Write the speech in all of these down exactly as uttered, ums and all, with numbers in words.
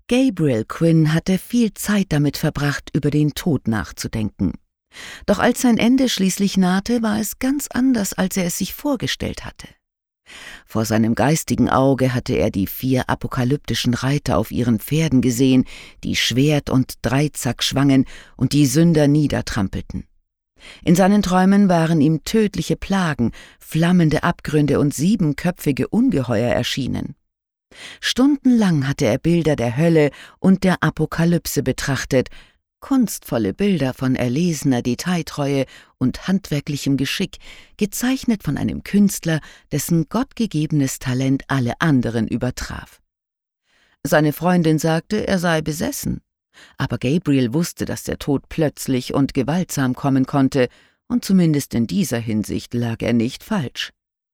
Gabriel Quinn hatte viel Zeit damit verbracht, über den Tod nachzudenken. Doch als sein Ende schließlich nahte, war es ganz anders, als er es sich vorgestellt hatte. Vor seinem geistigen Auge hatte er die vier apokalyptischen Reiter auf ihren Pferden gesehen, die Schwert und Dreizack schwangen und die Sünder niedertrampelten. In seinen Träumen waren ihm tödliche Plagen, flammende Abgründe und siebenköpfige Ungeheuer erschienen. Stundenlang hatte er Bilder der Hölle und der Apokalypse betrachtet, kunstvolle Bilder von erlesener Detailtreue und handwerklichem Geschick, gezeichnet von einem Künstler, dessen gottgegebenes Talent alle anderen übertraf. Seine Freundin sagte, er sei besessen, aber Gabriel wusste, dass der Tod plötzlich und gewaltsam kommen konnte, und zumindest in dieser Hinsicht lag er nicht falsch.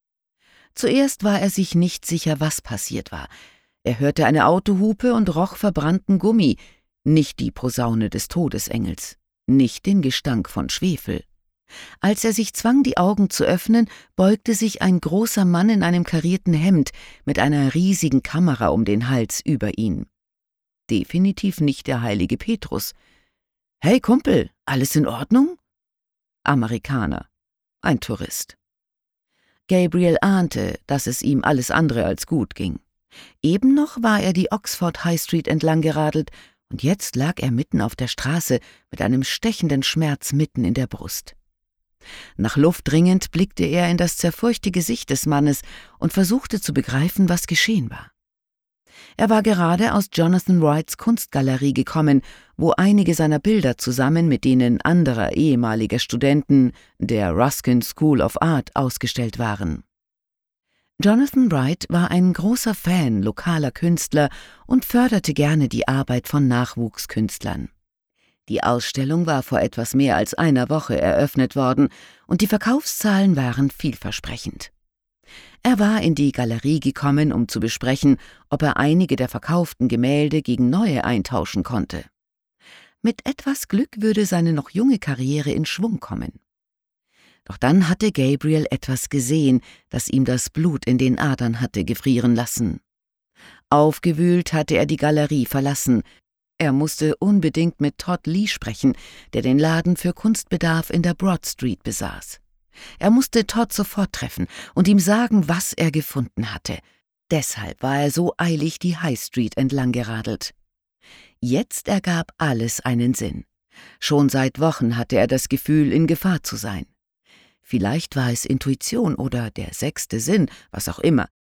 Zuerst war er sich nicht sicher, was passiert war. Er hörte eine Autohupe und roch verbrannten Gummi, nicht die Posaune des Todesengels, nicht den Gestank von Schwefel. Als er sich zwang, die Augen zu öffnen, beugte sich ein großer Mann in einem karierten Hemd mit einer riesigen Kamera um den Hals über ihn. Definitiv nicht der heilige Petrus. »Hey Kumpel, alles in Ordnung?« Amerikaner, ein Tourist. Gabriel ahnte, dass es ihm alles andere als gut ging. Eben noch war er die Oxford High Street entlang geradelt, und jetzt lag er mitten auf der Straße mit einem stechenden Schmerz mitten in der Brust. Nach Luft dringend blickte er in das zerfurchte Gesicht des Mannes und versuchte zu begreifen, was geschehen war. Er war gerade aus Jonathan Wrights Kunstgalerie gekommen, wo einige seiner Bilder zusammen mit denen anderer ehemaliger Studenten der Ruskin School of Art ausgestellt waren. Jonathan Wright war ein großer Fan lokaler Künstler und förderte gerne die Arbeit von Nachwuchskünstlern. Die Ausstellung war vor etwas mehr als einer Woche eröffnet worden und die Verkaufszahlen waren vielversprechend. Er war in die Galerie gekommen, um zu besprechen, ob er einige der verkauften Gemälde gegen neue eintauschen konnte. Mit etwas Glück würde seine noch junge Karriere in Schwung kommen. Doch dann hatte Gabriel etwas gesehen, das ihm das Blut in den Adern hatte gefrieren lassen. Aufgewühlt hatte er die Galerie verlassen. Er musste unbedingt mit Todd Lee sprechen, der den Laden für Kunstbedarf in der Broad Street besaß. Er musste Todd sofort treffen und ihm sagen, was er gefunden hatte. Deshalb war er so eilig die High Street entlang geradelt. Jetzt ergab alles einen Sinn. Schon seit Wochen hatte er das Gefühl, in Gefahr zu sein. Vielleicht war es Intuition oder der sechste Sinn, was auch immer.